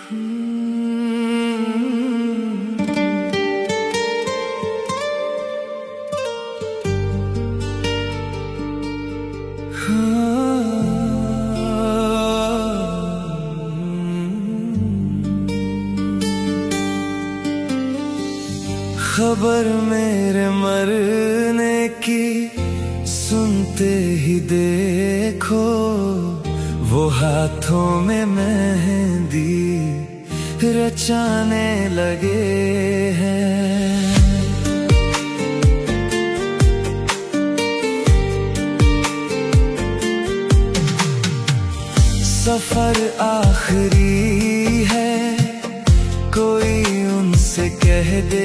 खबर मेरे मरने की सुनते ही देखो, वो हाथों में मेहंदी रचाने लगे हैं। सफर आखिरी है, कोई उनसे कह दे,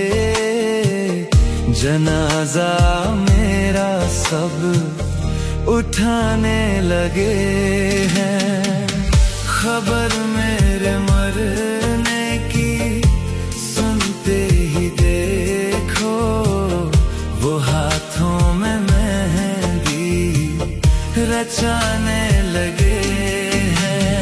जनाजा मेरा सब उठाने लगे हैं। खबर मेरे मरने की सुनते ही देखो, वो हाथों में मेहंदी रचाने लगे हैं।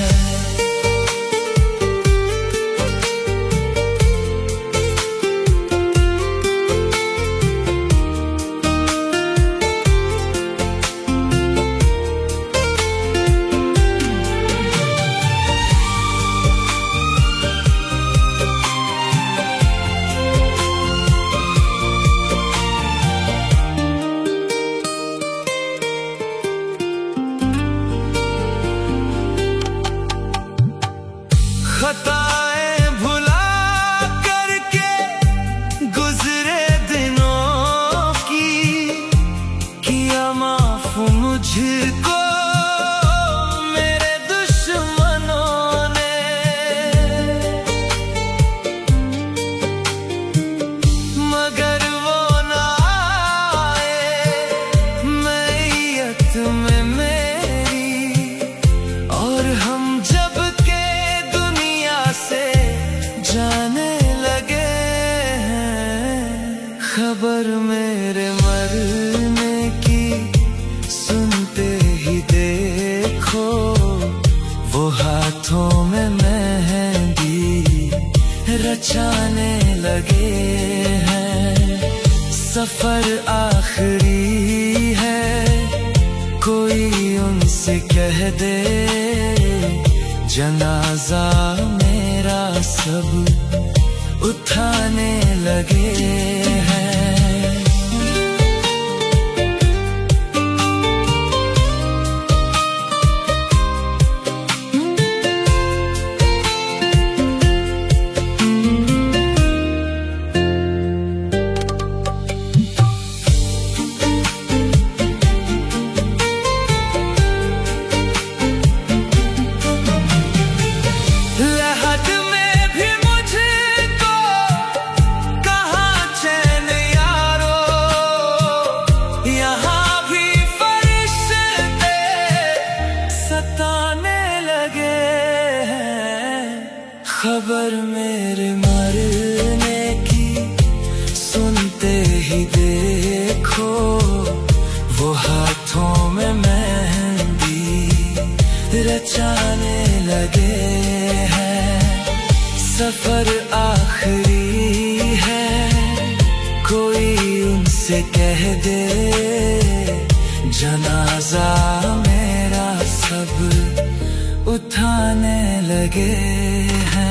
खताएं भुला करके गुजरे दिनों की, किया माफ मुझको मेरे दुश्मनों ने। मगर वो ना आए मैयत में मेरी, और हम जब जाने लगे हैं। खबर मेरे मरने की सुनते ही देखो, वो हाथों में मेहंदी रचाने लगे हैं। सफर आखिरी है, कोई उनसे कह दे, जनाजा मेरा सब उठाने लगे हैं। खबर मेरे मरने की सुनते ही देखो, वो हाथों में मेहंदी रचाने लगे हैं। सफर आखिरी है, कोई उनसे कह दे, जनाजा मेरा सब उठाने लगे हैं।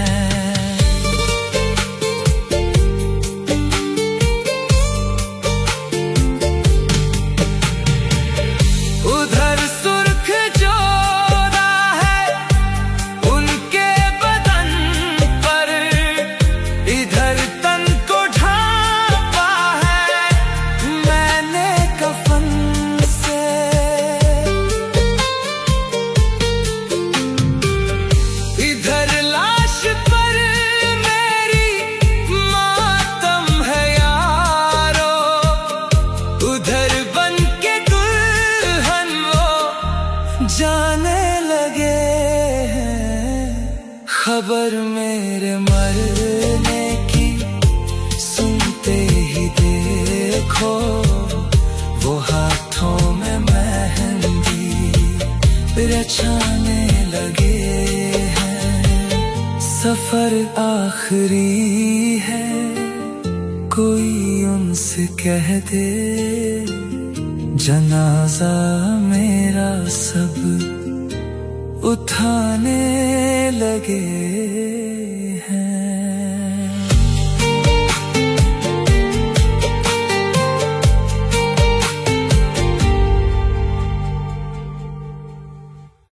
उधर सुर्ख जोड़ा है उनके बदन पर, इधर तन को ढांपा है मैंने कफन से। इधर लाश पर मेरी मातम है यारो, उधर बन के दुल्हन वो जाने लगे हैं। खबर मेरे मरने की सुनते ही देखो, वो हाथों में मेहंदी रचाने लगे हैं। सफर आखिरी है, कोई उनसे कह दे, जनाजा मेरा सब उठाने लगे।